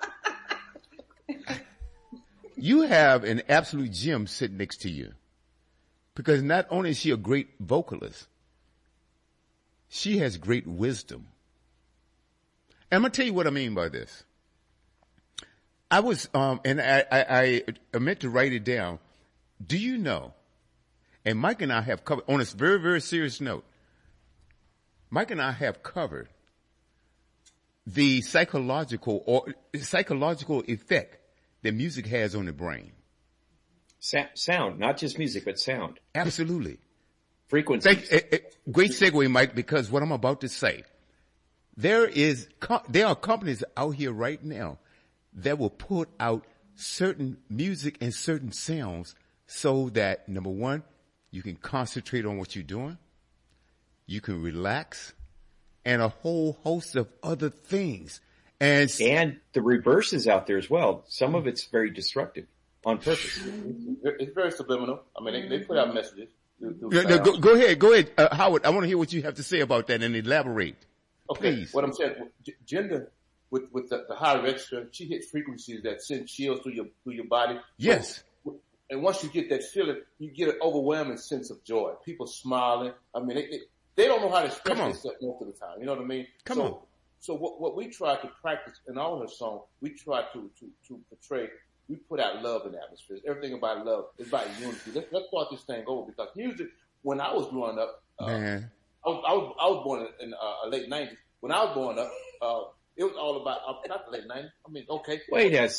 You have an absolute gem sitting next to you. Because not only is she a great vocalist, she has great wisdom. And I'm going to tell you what I mean by this. I was, um, and I, I, I meant to write it down. Do you know, and Mike and I have covered, on a very, very serious note, Mike and I have covered the psychological or psychological effect that music has on the brain. Sa- sound, not just music, but sound. Absolutely. Frequencies. Thank, eh, eh, great segue, Mike, because what I'm about to say, there is, co- there are companies out here right now that will put out certain music and certain sounds so that, number one, you can concentrate on what you're doing, you can relax, and a whole host of other things. And, and the reverse is out there as well. Some of it's very destructive on purpose. It's very subliminal. I mean, they, they put out messages. Through, through no, no, go, go ahead, go ahead, uh, Howard. I want to hear what you have to say about that and elaborate. Okay, please. What I'm saying, g- gender with with the, the high register, she hits frequencies that send chills through your through your body. Yes. So, and once you get that feeling, you get an overwhelming sense of joy. People smiling. I mean, they they, they don't know how to express themselves most of the time. You know what I mean? Come so, on. So what what we try to practice in all her songs, we try to to to portray. We put out love in the atmosphere. Everything about love is about unity. Let's, let's start this thing over because music. When I was growing up, uh, Man. I was, I was I was born in uh, late nineties. When I was growing up, uh, it was all about uh, not the late nineties. I mean, okay. Wait a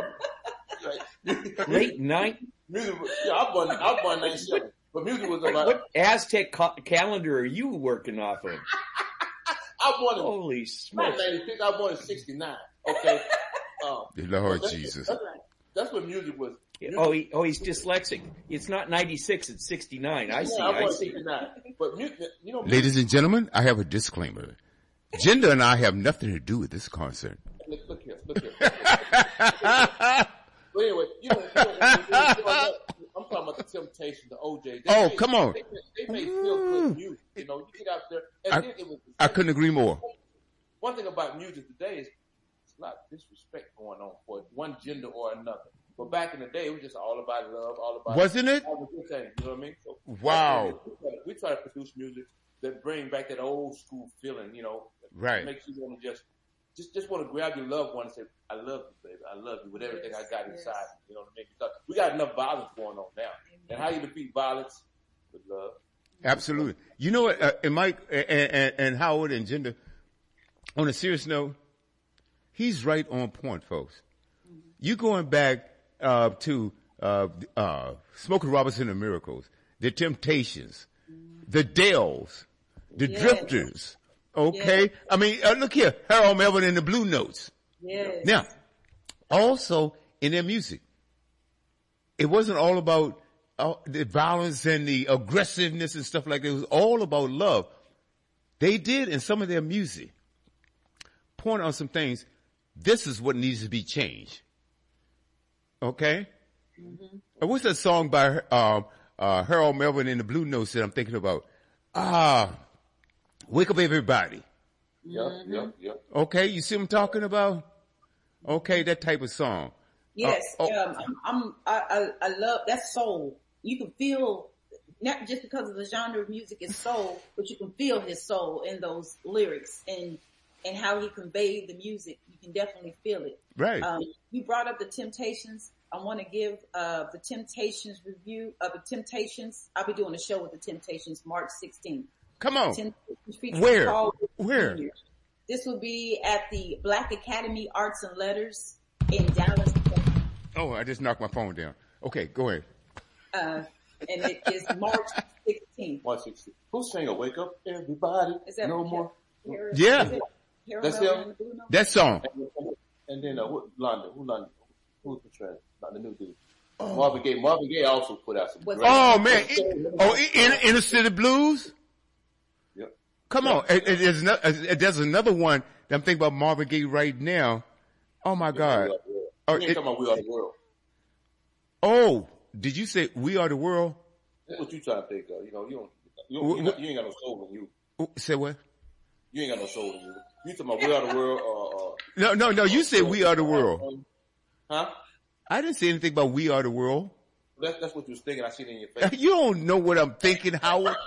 late night. Music. Was, yeah, I was born. I was born in ninety-seven. But music was about. What Aztec ca- calendar are you working off of? I was born in. Holy smokes! ninety-six. I was born in sixty-nine. Okay. Um, Lord that's, Jesus. That's, that's what music was. Music. Oh, he, oh, he's dyslexic. It's not ninety-six, it's sixty-nine. I yeah, see, I, I see. sixty-nine. But music, you know, ladies and gentlemen, I have a disclaimer. Gender and I have nothing to do with this concert. Look, look here, look here. But anyway, you know, you know, you know, I'm talking about the Temptations, the O J. They Oh, made, come on. They, they made feel good music. You know, you get out there, and I, then it was. I couldn't agree more. One thing about music today is it's a lot of disrespect going on for one gender or another. But back in the day, it was just all about love, all about wasn't it? All the good things, you know what I mean? So wow. We try, to, we try to produce music that bring back that old school feeling, you know, right? Makes you want to just, just, just want to grab your loved one and say, "I love you, baby. I love you with everything yes, I got yes. inside." You know what I mean? Because we got enough violence going on now, Amen. And how you defeat violence with love? Absolutely. You know what? Uh, and Mike and, and, and Howard and Gender. On a serious note, he's right on point, folks. Mm-hmm. You going back. Uh, to, uh, uh, Smokey Robinson and Miracles, the Temptations, the Dells, the yes. Drifters. Okay. Yes. I mean, uh, look here, Harold Melvin and the Blue Notes. Yes. Now, also in their music, it wasn't all about uh, the violence and the aggressiveness and stuff like that. It was all about love. They did in some of their music point out some things. This is what needs to be changed. Okay. Mm-hmm. What's that song by uh, uh, Harold Melvin and the Blue Notes that I'm thinking about? Ah, Wake Up Everybody. Yep, yep, yep. Okay, you see what I'm talking about? Okay, that type of song. Yes, uh, oh. um, I'm, I'm, I, I love that soul. You can feel, not just because of the genre of music is soul, but you can feel his soul in those lyrics and and how he conveyed the music. You can definitely feel it. Right. Um, you brought up the Temptations. I want to give uh, the Temptations review of the Temptations. I'll be doing a show with the Temptations March sixteenth. Come on. Temptations Where? Paul Where? Junior This will be at the Black Academy Arts and Letters in Dallas. Oh, I just knocked my phone down. Okay, go ahead. Uh, and it is March sixteenth. March sixteenth. Who's singing Wake Up Everybody? Is that no more? Harris, yeah. That's him. That song. And, and then, uh, what, London, who London? Who's portraying? Not the new dude. Oh. Marvin Gaye. Marvin Gaye also put out some great. Oh man. Oh, in, Inner City Blues? Yep. Come on. Yep. It, there's, no, there's another one that I'm thinking about Marvin Gaye right now. Oh my God. Oh, you ain't talking about We Are the World. Oh, did you say We Are the World? That's what you trying to think of. You know, you don't, you, don't, you, not, you ain't got no soul in you. Say what? You ain't got no soul in you. You talking about We Are the World? Uh, uh, no, no, no. You said We Are the World. Huh? I didn't say anything about We Are the World. That's, that's what you was thinking. I see it in your face. You don't know what I'm thinking, Howard.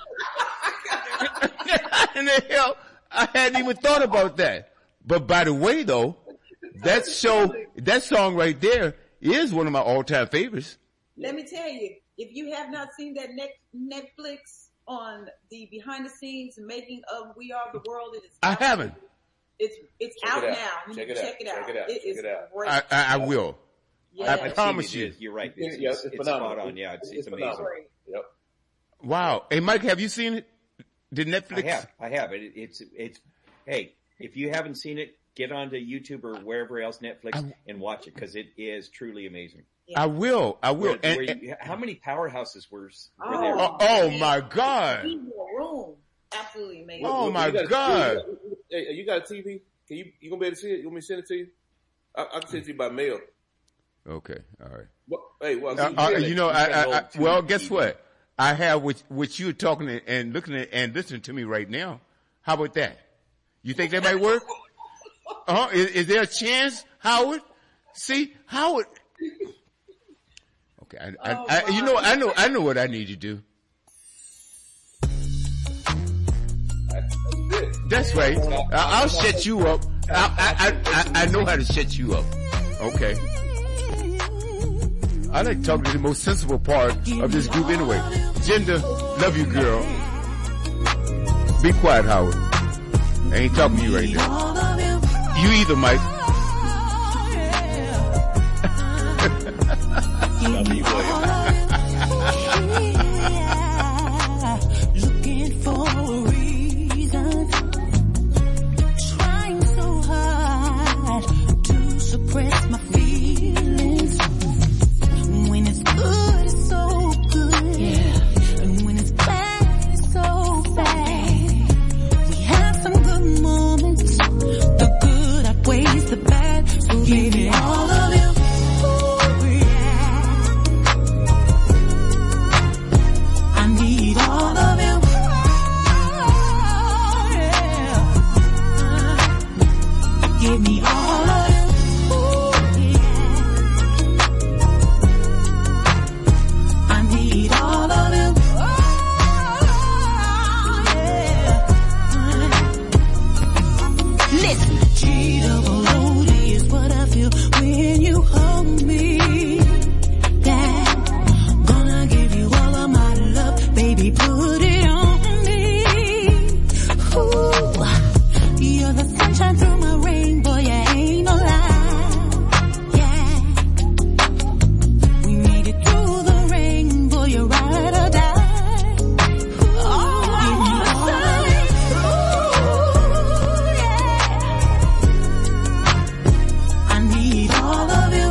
In the hell, I hadn't even thought about that. But by the way, though, that show, that song right there is one of my all-time favorites. Let me tell you, if you have not seen that Netflix on the behind-the-scenes making of We Are the World, it is. I haven't. It's it's check out it now. You check, need it to check it out. check it out. It check is it out. great. I, I, I will. Yeah. I promise you. You're right. It's, yeah, it's, it's it's spot on. Yeah, it's, it's, it's amazing. Yep. Wow. Hey, Mike, have you seen it? Did Netflix? I have. I have. It, it's, it's, hey, if you haven't seen it, get onto YouTube or wherever else, Netflix, I, and watch it because it is truly amazing. I will. I will. Where, and, where and, you, how many powerhouses were, were oh, there? Oh, oh my God. Room. Absolutely amazing. Oh my you God. Hey, you got a T V? Can you, you gonna be able to see it? You want me to send it to you? I, I can send it to you by mail. Okay. All right. What, hey, well, uh, uh, you know, I, I, I, well, guess what? I have what, what you're talking and looking at and listening to me right now. How about that? You think that might work? Uh, is, is there a chance, Howard? See, Howard. Okay, I, I, oh, I, you know, I know, I know what I need to do. That's right. I, I'll shut you up. I, I, I, I know how to shut you up. Okay. I like talking to the most sensible part of this group anyway. Gender, love you, girl. Be quiet, Howard. I ain't talking to you right now. You either, Mike. Love you, Looking for a reason, trying so hard to suppress my feelings. When it's good, it's so good, yeah. And when it's bad, it's so bad. We had some good moments, the good outweighs the bad. So give me all of it. Give me all of you. Ooh, yeah. I need all of you. Oh, yeah. Listen, G double O D is what I feel when you hold me. Yeah, gonna give you all of my love, baby. Put it on me. Ooh, you're the sunshine through my rain. Boy, I ain't no lie, yeah. We made it through the rain, boy, you're ride or die. Oh, give me all of it. Ooh, yeah. I need all of you.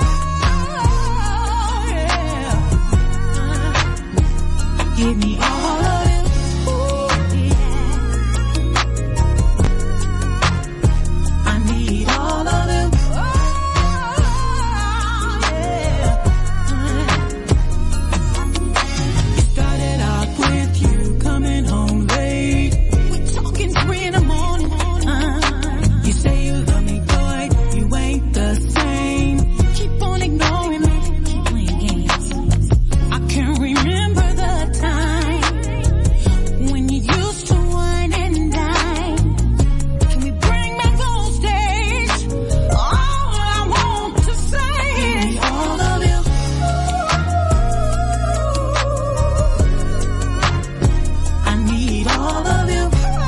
Oh, yeah. Give me all of it. All of it. Oh, yeah. It started out with you coming home late. We're talking three in the morning. Uh, you say you love me, boy, you ain't the same. Keep on ignoring me, keep playing games. I can't remember the time when you used to wine and dine. Can we bring back those days? All I want to say is all of you. I need all of you.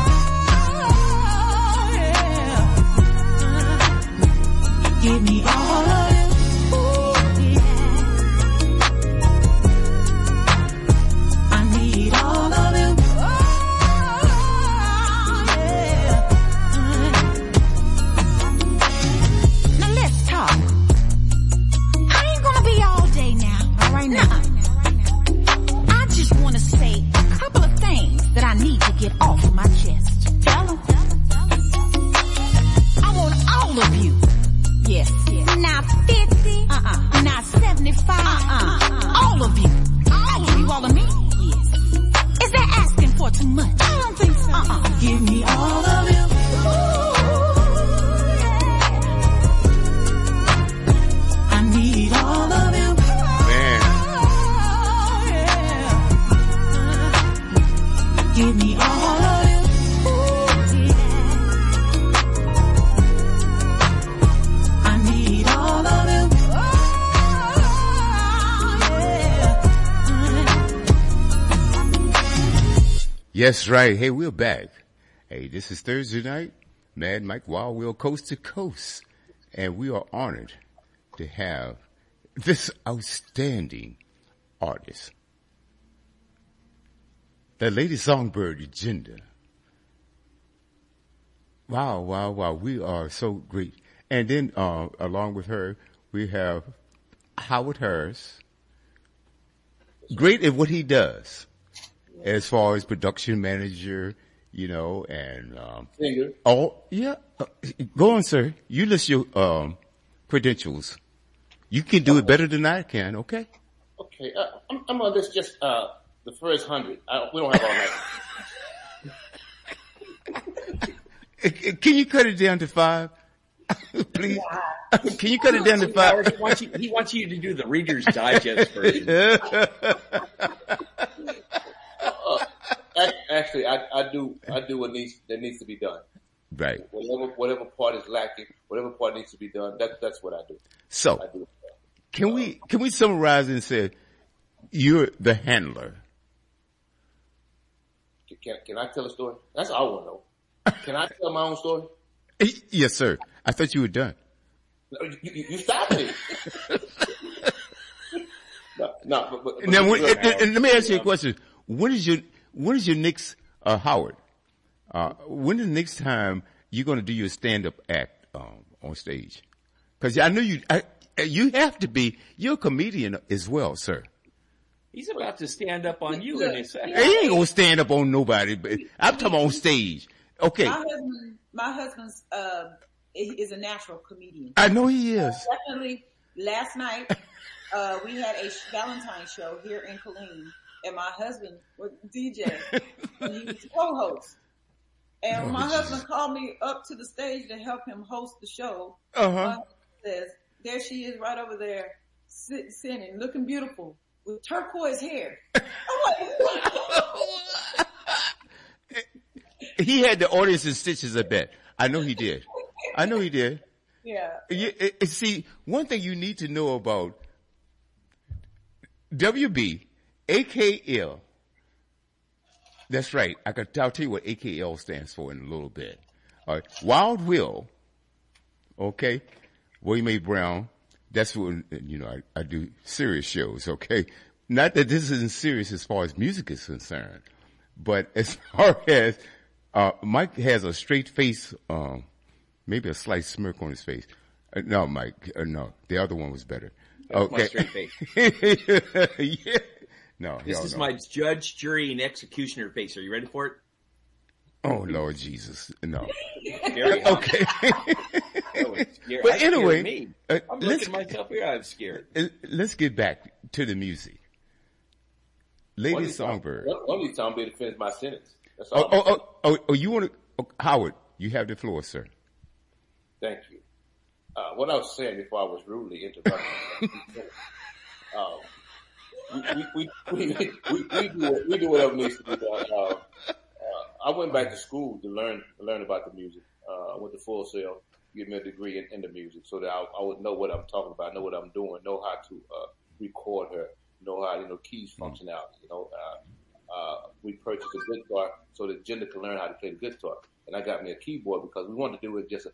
Yeah. Give me all of you. Yeah. I need all of you. Yeah. Now let's talk. I ain't gonna be all day now. All right now. I just want to say a couple of things that I need to get off of my chest. Tell them. I want all of you. Yes. Not fifty. Uh-uh. Not seventy-five. Uh-uh. All of you. I give you all of me. Yes. Is that asking for too much? I don't think so. Uh-uh. Give me all of you. I need all of you. Man. Give me all of you. I need all of you. Yes, right. Hey, we're back. Hey, this is Thursday night. Mad Mike Wild Will Coast to Coast. And we are honored to have this outstanding artist. uh, Lady Songbird Gender. Wow, wow, wow. We are so great. And then, uh, along with her, we have Howard Harris. Great at what he does as far as production manager, you know, and, um, Singer. Oh, yeah. Uh, go on, sir. You list your, um, credentials. You can do it better than I can, okay? Okay, uh, I'm, I'm gonna list just, uh, the first hundred. I, we don't have all night. Can you cut it down to five? Please? Can you cut it down to five? Howard, he wants you, he wants you to do the Reader's Digest version. uh, actually, I, I do, I do what needs, that needs to be done. Right. Whatever, whatever part is lacking, whatever part needs to be done, that, that's what I do. So, I do. can uh, we, can we summarize and say, you're the handler? Can, can I tell a story? That's all I want to know. Can I tell my own story? Yes, sir. I thought you were done. No, you, you, you stopped me. no, no, but, but, now, but when, and, and let me ask you a question. When is your, when is your next, uh, Howard, uh, when is the next time you're going to do your stand-up act, um, on stage? Cause I know you, I, you have to be, you're a comedian as well, sir. He's about to stand up on you in a second. He ain't gonna stand up on nobody, but I'm talking on stage. Okay. My husband, my husband's, uh, is a natural comedian. I know he is. Definitely. Last night, uh, we had a Valentine's show here in Killeen, and my husband was D J, and he was the co-host. And oh, my Jesus. husband called me up to the stage to help him host the show. Uh-huh. My husband says, there she is right over there, sit, sitting, looking beautiful, with turquoise hair. I'm like, he had the audience in stitches, I bet. I know he did. I know he did. Yeah. You, uh, see, one thing you need to know about W B, A K L. That's right. I can, I'll tell you what A K L stands for in a little bit. All right. Wild Will. Okay. William A. Brown. That's what, you know, I, I do serious shows. Okay. Not that this isn't serious as far as music is concerned, but as far as, uh, Mike has a straight face, um, maybe a slight smirk on his face. Uh, no, Mike, uh, no, the other one was better. That's okay. my straight face. Yeah. No, this is no. my judge, jury, and executioner face. Are you ready for it? Oh, Lord Jesus. No. Okay. But anyway, uh, I'm looking at myself here. I'm scared. Uh, let's get back to the music. Lady Songbird. One of these times, be to finish my sentence. That's all. Oh, oh, oh, oh, oh, you want to, oh, Howard, you have the floor, sir. Thank you. Uh, what I was saying before I was rudely interrupted. um, we, we, we, we, we, we, do, we do whatever needs to be done. Uh, uh, I went back to school to learn, to learn about the music. Uh, I went to Full Sail, get me a degree in, in the music so that I, I would know what I'm talking about, know what I'm doing, know how to, uh, record her, know how, you know, keys functionality, you know, uh, uh, we purchased a guitar so that Gender can learn how to play the guitar. And I got me a keyboard because we wanted to do it just a,